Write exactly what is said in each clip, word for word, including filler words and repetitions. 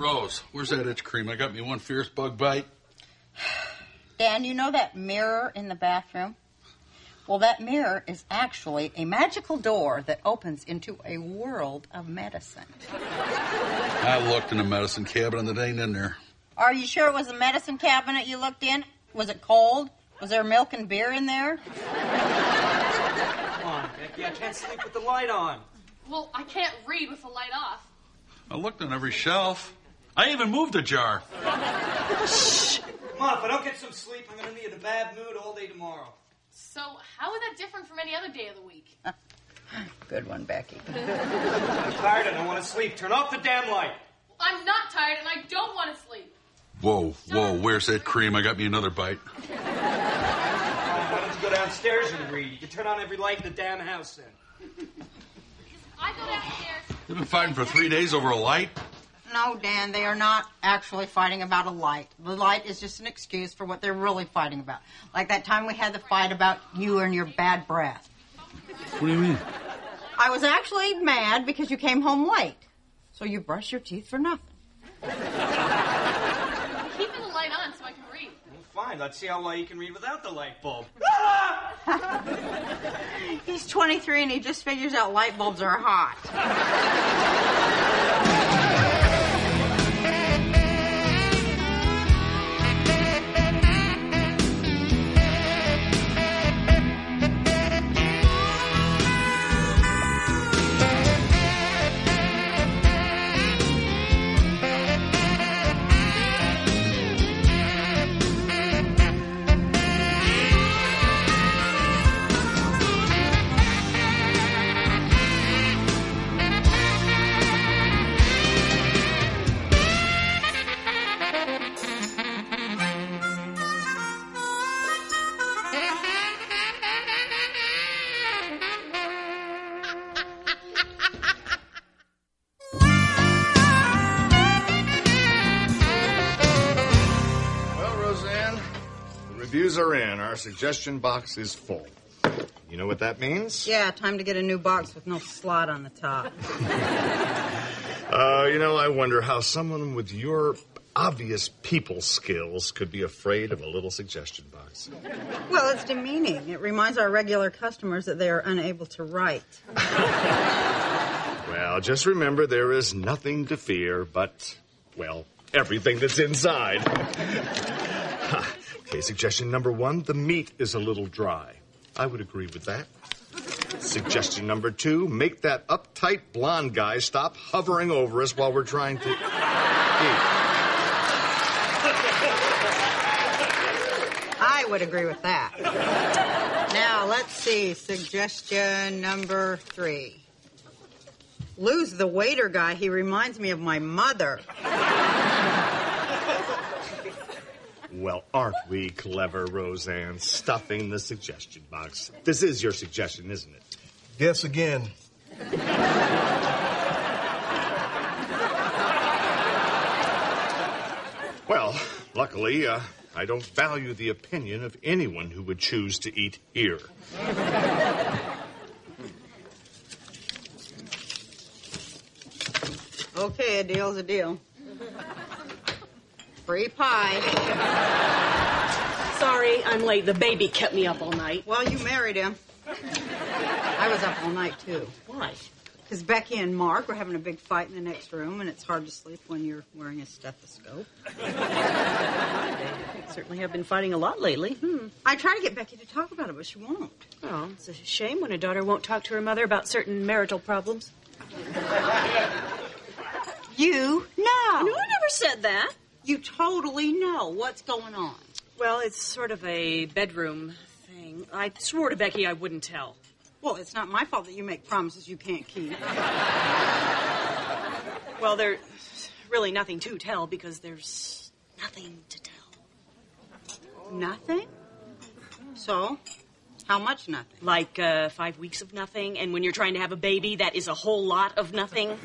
Rose, where's that itch cream? I got me one fierce bug bite. Dan, you know that mirror in the bathroom? Well, that mirror is actually a magical door that opens into a world of medicine. I looked in the medicine cabinet and it ain't in there. Are you sure it was a medicine cabinet you looked in? Was it cold? Was there milk and beer in there? Come on, Becky, I can't sleep with the light on. Well, I can't read with the light off. I looked on every shelf. I even moved a jar. Shh! Come on, if I don't get some sleep, I'm going to be in a bad mood all day tomorrow. So how is that different from any other day of the week? Good one, Becky. I'm tired and I want to sleep. Turn off the damn light. I'm not tired and I don't want to sleep. Whoa, whoa, where's that cream? I got me another bite. Why don't you go downstairs and read? You can turn on every light in the damn house then. I go downstairs. You've been fighting for three days over a light? No, Dan, they are not actually fighting about a light. The light is just an excuse for what they're really fighting about. Like that time we had the fight about you and your bad breath. What do you mean? I was actually mad because you came home late. So you brush your teeth for nothing. I'm keeping the light on so I can read. Well, fine. Let's see how well you can read without the light bulb. He's twenty-three and he just figures out light bulbs are hot. Reviews are in. Our suggestion box is full. You know what that means? Yeah, time to get a new box with no slot on the top. uh, you know, I wonder how someone with your obvious people skills could be afraid of a little suggestion box. Well, it's demeaning. It reminds our regular customers that they are unable to write. Well, just remember there is nothing to fear but, well, everything that's inside. Okay, suggestion number one, the meat is a little dry. I would agree with that. Suggestion number two, make that uptight blonde guy stop hovering over us while we're trying to eat. I would agree with that. Now, let's see. Suggestion number three. Lose the waiter guy. He reminds me of my mother. Well, aren't we clever, Roseanne? Stuffing the suggestion box. This is your suggestion, isn't it? Guess again. Well, luckily, uh, I don't value the opinion of anyone who would choose to eat here. Okay, a deal's a deal. Free pie. Sorry, I'm late. The baby kept me up all night. Well, you married him. I was up all night, too. Why? Because Becky and Mark were having a big fight in the next room, and it's hard to sleep when you're wearing a stethoscope. They certainly have been fighting a lot lately. Hmm. I try to get Becky to talk about it, but she won't. Oh, it's a shame when a daughter won't talk to her mother about certain marital problems. You know. No, I never said that. You totally know what's going on. Well, it's sort of a bedroom thing. I swore to Becky I wouldn't tell. Well, it's not my fault that you make promises you can't keep. Well, there's really nothing to tell because there's nothing to tell. Nothing? So, how much nothing? Like uh, five weeks of nothing, and when you're trying to have a baby, that is a whole lot of nothing.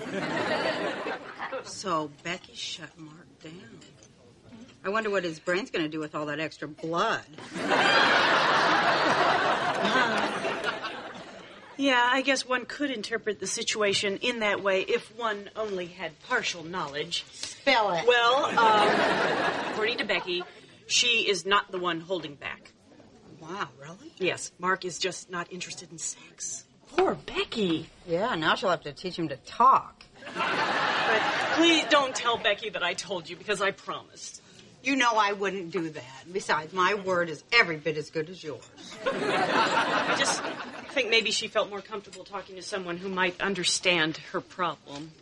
So, Becky shut Mark down. I wonder what his brain's going to do with all that extra blood. Yeah, I guess one could interpret the situation in that way if one only had partial knowledge. Spell it. Well, um, according to Becky, she is not the one holding back. Wow, really? Yes, Mark is just not interested in sex. Poor Becky. Yeah, now she'll have to teach him to talk. But please don't tell Becky that I told you, because I promised. You know I wouldn't do that. Besides, my word is every bit as good as yours. I just think maybe she felt more comfortable talking to someone who might understand her problem.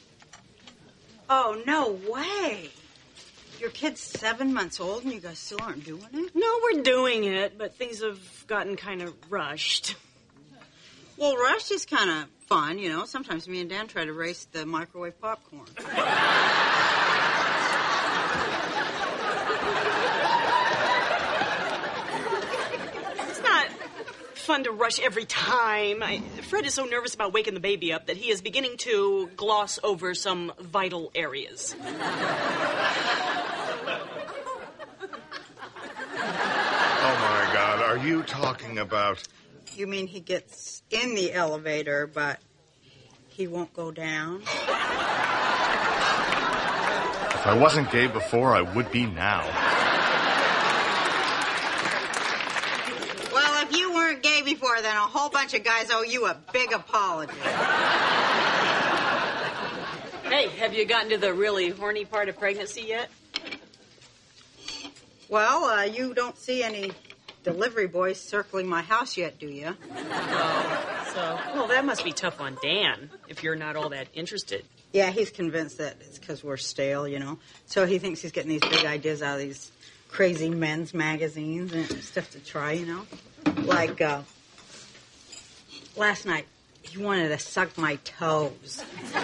Oh, no way. Your kid's seven months old and you guys still aren't doing it? No, we're doing it, but things have gotten kind of rushed. Well, rush is kind of fun, you know. Sometimes me and Dan try to race the microwave popcorn. It's not fun to rush every time. I, Fred is so nervous about waking the baby up that he is beginning to gloss over some vital areas. Oh, my God. Are you talking about... You mean he gets in the elevator, but he won't go down? If I wasn't gay before, I would be now. Well, if you weren't gay before, then a whole bunch of guys owe you a big apology. Hey, have you gotten to the really horny part of pregnancy yet? Well, uh, you don't see any delivery boys circling my house yet, do you? Oh, so, well, that must be tough on Dan, if you're not all that interested. Yeah, he's convinced that it's because we're stale, you know. So he thinks he's getting these big ideas out of these crazy men's magazines and stuff to try, you know. Like, uh, last night, he wanted to suck my toes.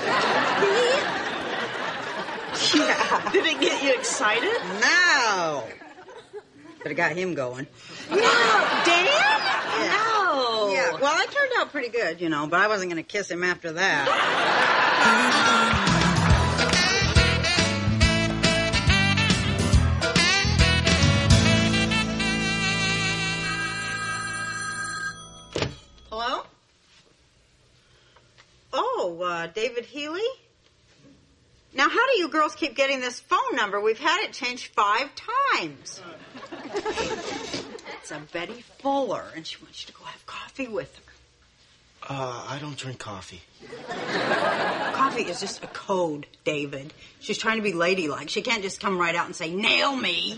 Yeah. Did it get you excited? No. But it got him going. No, Dan? Yeah. No. Yeah, well, it turned out pretty good, you know, but I wasn't going to kiss him after that. Hello? Oh, uh, David Healy? Now, how do you girls keep getting this phone number? We've had it changed five times. It's a Betty Fuller, and she wants you to go have coffee with her. Uh, I don't drink coffee. Coffee is just a code, David. She's trying to be ladylike. She can't just come right out and say, nail me.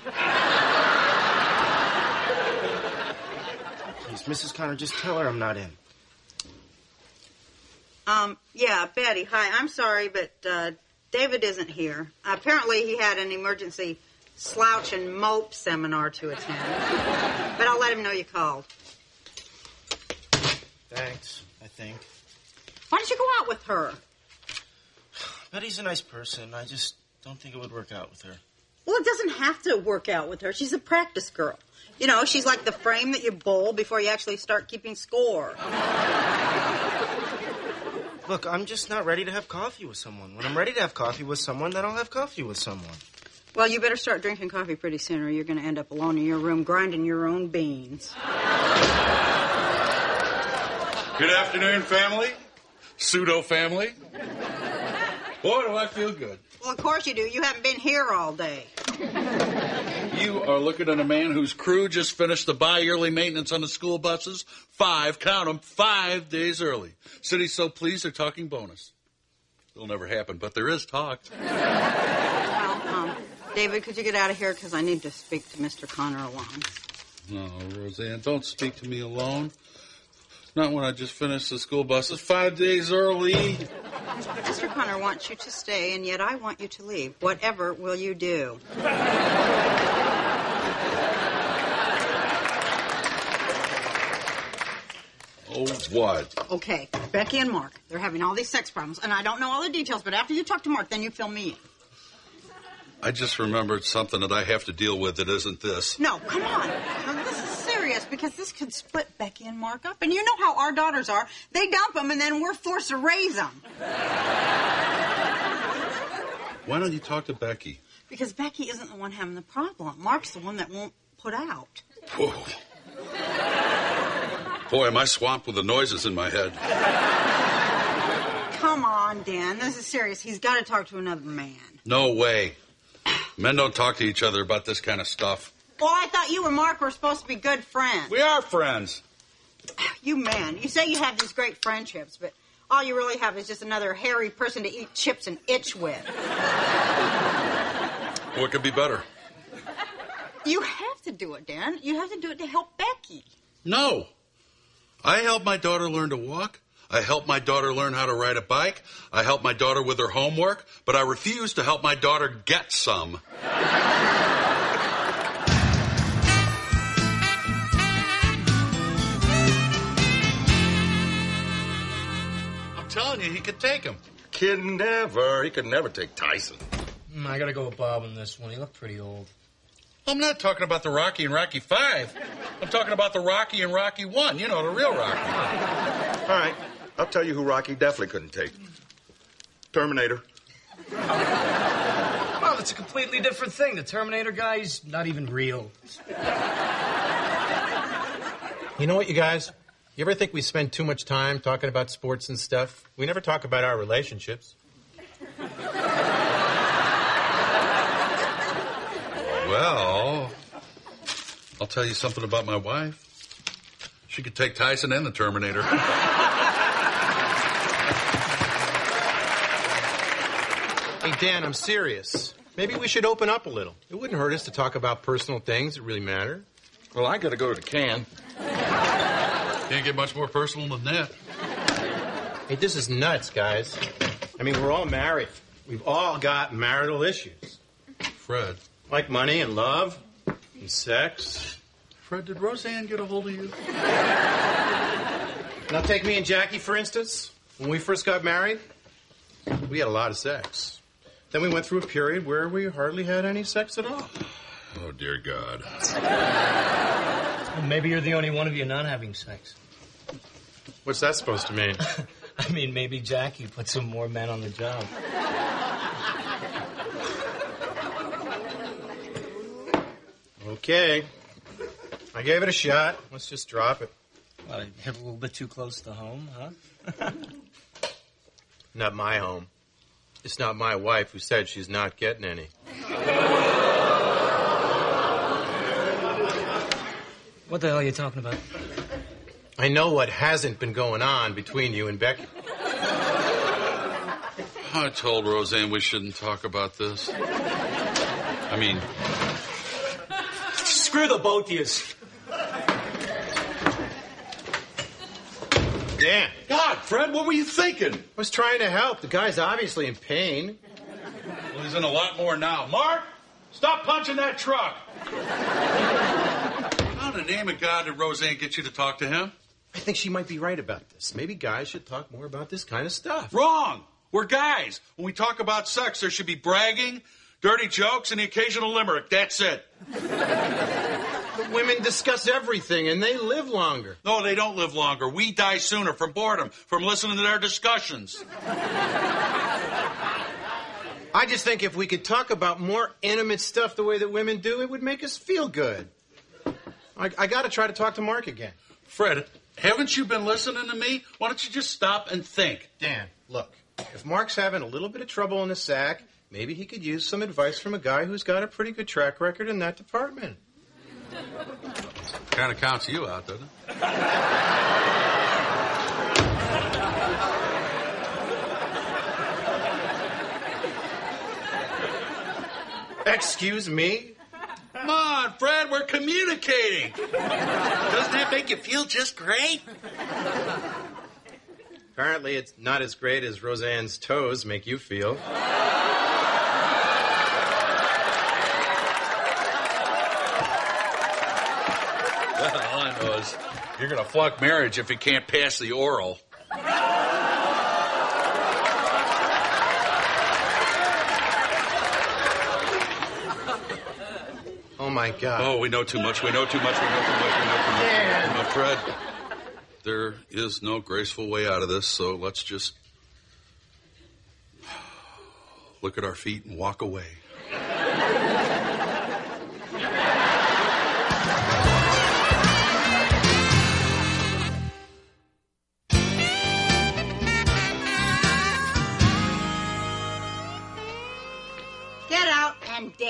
Please, Missus Connor, just tell her I'm not in. Um, yeah, Betty, hi. I'm sorry, but uh, David isn't here. Uh, apparently he had an emergency slouch and mope seminar to attend. But I'll let him know you called. Thanks, I think. Why don't you go out with her? Betty's a nice person. I just don't think it would work out with her. Well, it doesn't have to work out with her. She's a practice girl. You know, she's like the frame that you bowl before you actually start keeping score. Look, I'm just not ready to have coffee with someone. When I'm ready to have coffee with someone, then I'll have coffee with someone. Well, you better start drinking coffee pretty soon or you're going to end up alone in your room grinding your own beans. Good afternoon, family. Pseudo family. Boy, do I feel good. Well, of course you do. You haven't been here all day. You are looking at a man whose crew just finished the bi-yearly maintenance on the school buses. Five, count them, five days early. City's so pleased they're talking bonus. It'll never happen, but there is talk. Well, um, David, could you get out of here? Because I need to speak to Mister Connor alone. No, Roseanne, don't speak to me alone. Not when I just finished the school buses. Five days early. Mister Connor wants you to stay, and yet I want you to leave. Whatever will you do? Oh, what? Okay, Becky and Mark, they're having all these sex problems, and I don't know all the details, but after you talk to Mark, then you fill me in. I just remembered something that I have to deal with that isn't this. No, come on. Now, this is serious, because this could split Becky and Mark up. And you know how our daughters are. They dump them, and then we're forced to raise them. Why don't you talk to Becky? Because Becky isn't the one having the problem. Mark's the one that won't put out. Whoa. Boy, am I swamped with the noises in my head. Come on, Dan. This is serious. He's got to talk to another man. No way. Men don't talk to each other about this kind of stuff. Well, I thought you and Mark were supposed to be good friends. We are friends. You men, you say you have these great friendships, but all you really have is just another hairy person to eat chips and itch with. What could be better? You have to do it, Dan. You have to do it to help Becky. No. I helped my daughter learn to walk. I helped my daughter learn how to ride a bike. I helped my daughter with her homework, but I refuse to help my daughter get some. I'm telling you, he could take him. Kid never. He could never take Tyson. Mm, I gotta go with Bob on this one. He looked pretty old. I'm not talking about the Rocky and Rocky Five. I'm talking about the Rocky and Rocky One. You know, the real Rocky. All right. I'll tell you who Rocky definitely couldn't take. Terminator. Well, it's a completely different thing. The Terminator guy's not even real. You know what, you guys? You ever think we spend too much time talking about sports and stuff? We never talk about our relationships. Well, I'll tell you something about my wife. She could take Tyson and the Terminator. Hey, Dan, I'm serious. Maybe we should open up a little. It wouldn't hurt us to talk about personal things that really matter. Well, I gotta go to the can. Can't get much more personal than that. Hey, this is nuts, guys. I mean, we're all married. We've all got marital issues. Fred. Like money and love and sex. Fred, did Roseanne get a hold of you? Now, take me and Jackie, for instance. When we first got married, we had a lot of sex. Then we went through a period where we hardly had any sex at all. Oh, dear God. Well, maybe you're the only one of you not having sex. What's that supposed to mean? I mean, maybe Jackie put some more men on the job. Okay. I gave it a shot. Let's just drop it. Well, it hit a little bit too close to home, huh? Not my home. It's not my wife who said she's not getting any. What the hell are you talking about? I know what hasn't been going on between you and Becky. I told Roseanne we shouldn't talk about this. I mean... Screw the both of yous. Dan. God, Fred, what were you thinking? I was trying to help. The guy's obviously in pain. Well, he's in a lot more now. Mark, stop punching that truck. How in the name of God did Roseanne get you to talk to him? I think she might be right about this. Maybe guys should talk more about this kind of stuff. Wrong. We're guys. When we talk about sex, there should be bragging, dirty jokes, and the occasional limerick. That's it. But women discuss everything, and they live longer. No, they don't live longer. We die sooner from boredom, from listening to their discussions. I just think if we could talk about more intimate stuff the way that women do, it would make us feel good. I, I got to try to talk to Mark again. Fred, haven't you been listening to me? Why don't you just stop and think? Dan, look, if Mark's having a little bit of trouble in the sack, maybe he could use some advice from a guy who's got a pretty good track record in that department. Kind of counts you out, doesn't it? Excuse me? Come on, Fred, we're communicating. Doesn't that make you feel just great? Apparently it's not as great as Roseanne's toes make you feel. All I know is you're going to flunk marriage if you can't pass the oral. Oh, my God. Oh, we know too much. We know too much. We know too much. We know too much. Yeah. No, Fred, there is no graceful way out of this, so let's just look at our feet and walk away.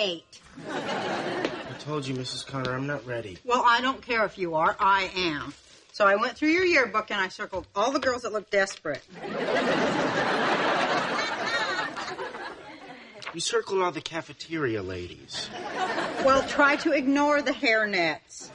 eight. I told you, Missus Connor, I'm not ready. Well, I don't care if you are. I am. So I went through your yearbook and I circled all the girls that looked desperate. You circled all the cafeteria ladies. Well, try to ignore the hairnets.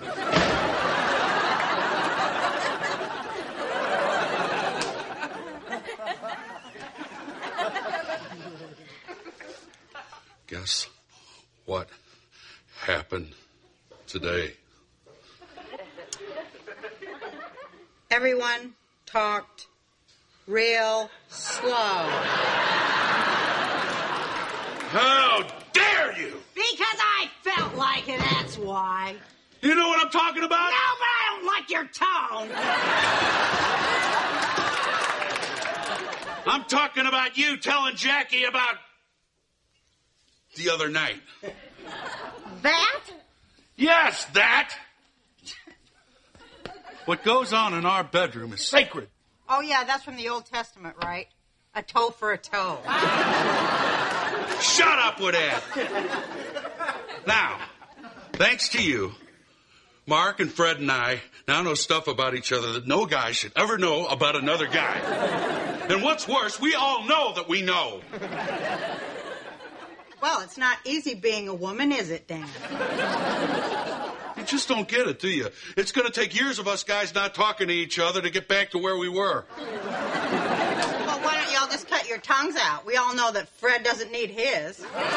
Guess what happened today? Everyone talked real slow. How dare you! Because I felt like it, that's why. You know what I'm talking about? No, but I don't like your tone. I'm talking about you telling Jackie about the other night. That? Yes, that. What goes on in our bedroom is sacred. Oh, yeah, that's from the Old Testament, right? A toe for a toe. Shut up with that. Now, thanks to you, Mark and Fred and I now know stuff about each other that no guy should ever know about another guy. And what's worse, we all know that we know. Well, it's not easy being a woman, is it, Dan? You just don't get it, do you? It's going to take years of us guys not talking to each other to get back to where we were. Well, why don't y'all just cut your tongues out? We all know that Fred doesn't need his.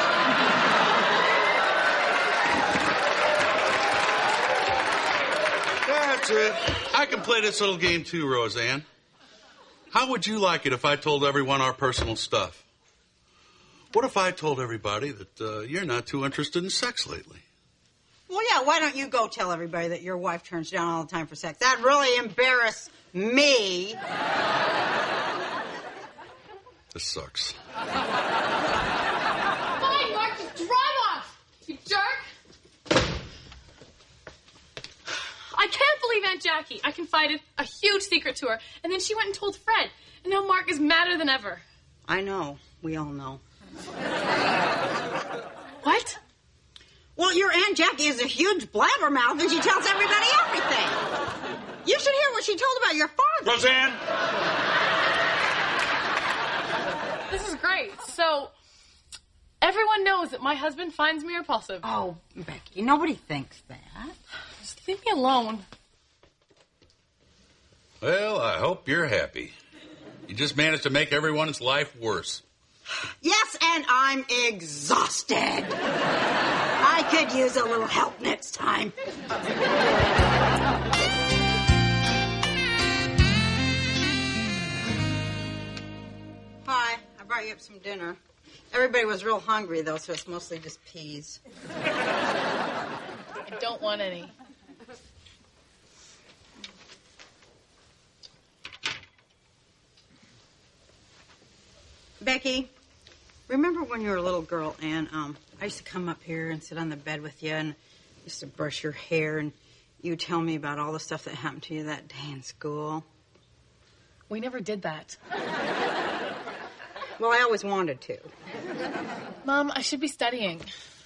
That's it. I can play this little game too, Roseanne. How would you like it if I told everyone our personal stuff? What if I told everybody that uh, you're not too interested in sex lately? Well, yeah, why don't you go tell everybody that your wife turns down all the time for sex? That'd really embarrass me. This sucks. Fine, Mark, just drive off, you jerk. I can't believe Aunt Jackie. I confided a huge secret to her, and then she went and told Fred. And now Mark is madder than ever. I know. We all know. What? Well, your Aunt Jackie is a huge blabbermouth, and she tells everybody everything. You should hear what she told about your father. Roseanne! This is great. So, everyone knows that my husband finds me repulsive. Oh, Becky, nobody thinks that. Just leave me alone. Well, I hope you're happy. You just managed to make everyone's life worse. Yes, and I'm exhausted. I could use a little help next time. Hi, I brought you up some dinner. Everybody was real hungry, though, so it's mostly just peas. I don't want any. Becky, remember when you were a little girl and um, I used to come up here and sit on the bed with you and used to brush your hair and you tell me about all the stuff that happened to you that day in school? We never did that. Well, I always wanted to. Mom, I should be studying.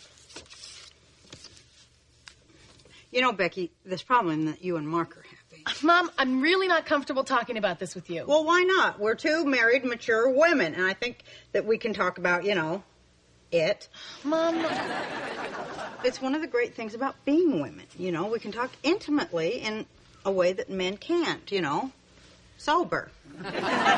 You know, Becky, there's problem that you and Mark are having. Mom, I'm really not comfortable talking about this with you. Well, why not? We're two married, mature women, and I think that we can talk about, you know, it. Mom. It's one of the great things about being women. You know, we can talk intimately in a way that men can't, you know, sober. Mom,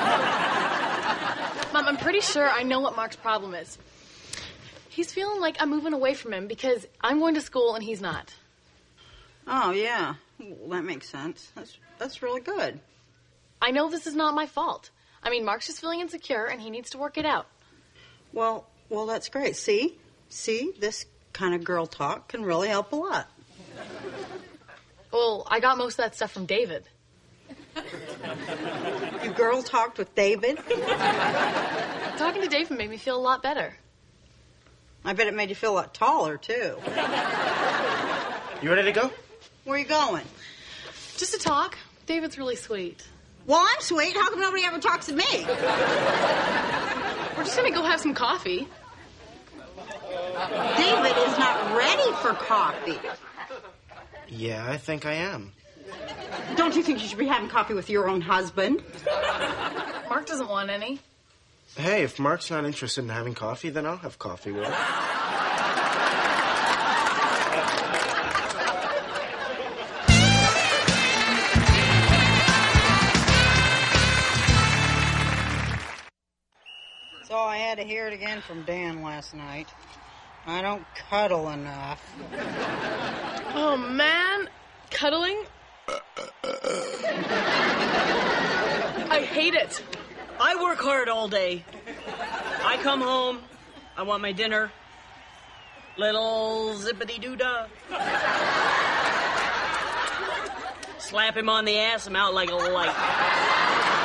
I'm pretty sure I know what Mark's problem is. He's feeling like I'm moving away from him because I'm going to school and he's not. Oh, yeah. Well, that makes sense. That's that's really good. I know this is not my fault. I mean, Mark's just feeling insecure and he needs to work it out. Well, well, that's great. See? See? This kind of girl talk can really help a lot. Well, I got most of that stuff from David. You girl talked with David? Talking to David made me feel a lot better. I bet it made you feel a lot taller, too. You ready to go? Where are you going? Just to talk. David's really sweet. Well, I'm sweet. How come nobody ever talks to me? We're just going to go have some coffee. David is not ready for coffee. Yeah, I think I am. Don't you think you should be having coffee with your own husband? Mark doesn't want any. Hey, if Mark's not interested in having coffee, then I'll have coffee with him. So I had to hear it again from Dan last night. I don't cuddle enough. Oh, man. Cuddling? I hate it. I work hard all day. I come home. I want my dinner. Little zippity-doo-dah. Slap him on the ass. I'm out like a light.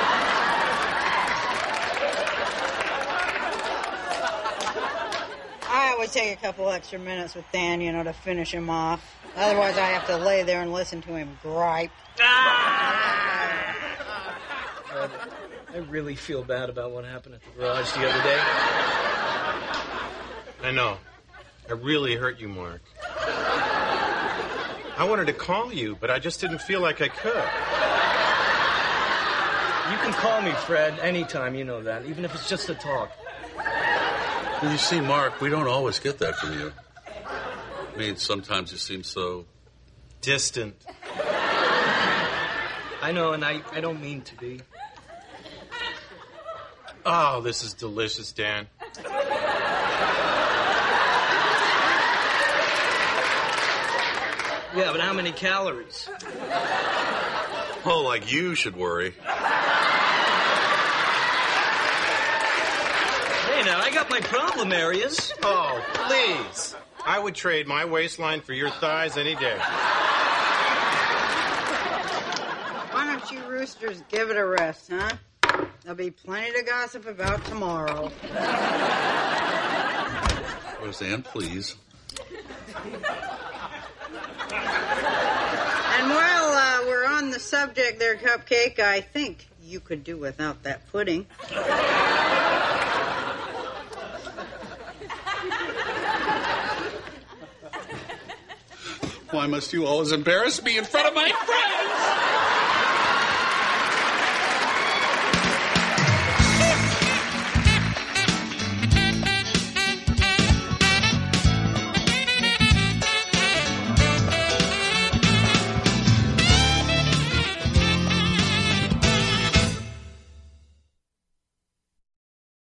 I always take a couple extra minutes with Dan, you know, to finish him off. Otherwise, I have to lay there and listen to him gripe. Ah! Uh, I really feel bad about what happened at the garage the other day. I know. I really hurt you, Mark. I wanted to call you, but I just didn't feel like I could. You can call me, Fred, anytime, you know that, even if it's just to talk. Well, you see, Mark, we don't always get that from you. I mean, sometimes you seem so distant. I know, and I, I don't mean to be. Oh, this is delicious, Dan. Yeah, but how many calories? Oh, like you should worry. Hey, now, I got my problem areas. Oh, please. I would trade my waistline for your thighs any day. Why don't you roosters give it a rest, huh? There'll be plenty to gossip about tomorrow. Roseanne, please. And while uh, we're on the subject there, Cupcake, I think you could do without that pudding. Why must you always embarrass me in front of my friends?